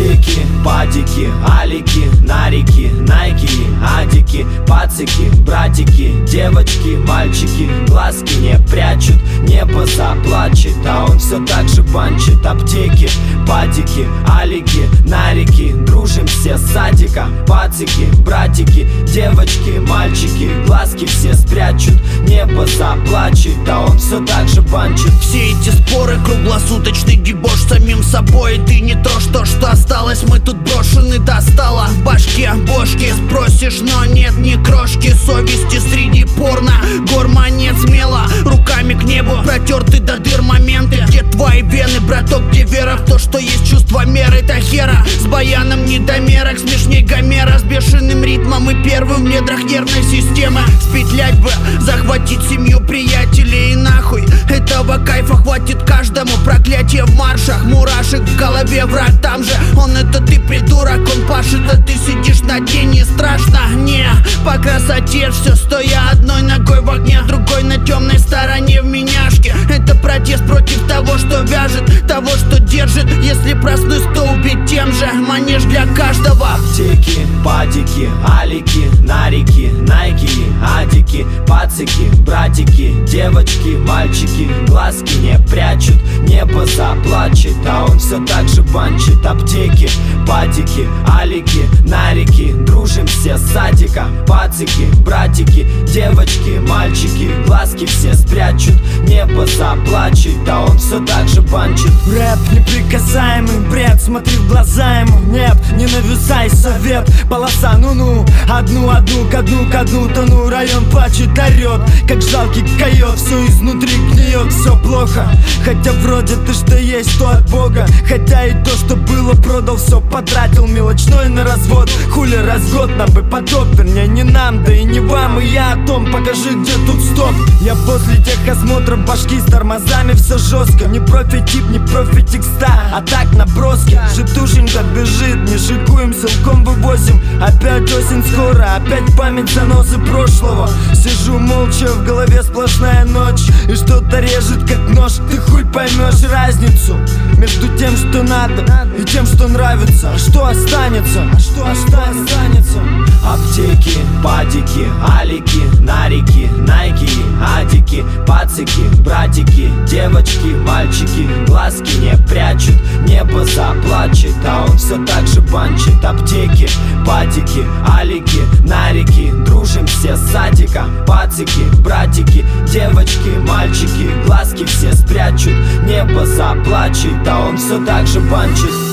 Аптеки, падики, алики, нарики, найки, адики, пацики, братики, девочки, мальчики, глазки не прячут, небо заплачет, а он все так же банчит. Аптеки, падики, алики, нарики, дружим все с садика, пацики, братики, девочки, мальчики, глазки все спрячут, небо заплачет, а он все так же банчит. Все эти споры, круглосуточный дебош самим собой. Ты не то, что осталось, мы тут брошены, достало в башке бошки. Спросишь, но нет ни крошки совести среди порно. Гор монет смело, руками к небу протерты до дыр моменты. Где твои вены, браток, где вера в то, что есть чувство меры? Это хера с баяном недомерок, смешней Гомера, с бешеным ритмом и первым в недрах нервной системы. Спетлять бы, захватить семью, приятелей и нахуй. Этого кайфа хватит каждому, проклятие в маршах, мурашек в голове, враг там же. Он это ты, придурок, он пашет, а ты сидишь на дне. Не страшно, не, по красоте все, стоя одной ногой в огне, другой на темной стороне в меняшке. Это протест против того, что вяжет, того, что держит. Если проснусь, то убить тем же, манеж для каждого. Аптеки, падики, алики, нарики, найки, адики, пацики, братики, девочки, мальчики, глазки не прячут, небо заплачет, а он все так же банчит. Аптеки, падики, алики, нарики, дружим все с садика, пацики, братики, девочки, мальчики, глазки все спрячут, небо заплачет, а он все так же банчит. Рэп неприкасаемый бред, смотри в глаза ему, нет, не нависай, совет, полоса, ну-ну, одну ко дну, тону, район плачет, орет, как жалкий койот, все изнутри гниет, все плохо, хотя вроде ты что есть, то от Бога, хотя и то, что было, продал, все потратил, мелочной на развод, хули разгод, нам бы потоп, вернее не нам, да и не вам, и я о том, покажи, где тут стоп. Я после тех осмотров башки с тормозами, все жестко, не профи-тип, не профи-текста, а так наброски, житушенька бежит, не шикуем, силком вывозим, опять осень скоро, опять память заносы прошлого. Сижу молча, в голове сплошная ночь, и что-то режет как нож. Ты хуй поймешь разницу между тем, что надо, и тем, что нравится. А что останется? Аптеки, падики, алики, нарики, найки, адики, пацики, братики, девочки, мальчики, глазки не прячут, небо заплачет, а он все так же банчит. Аптеки, падики, алики, нарики, дружим все с садика, пацики, братики, девочки, мальчики, глазки все спрячут, небо заплачет, а он все так же банчит.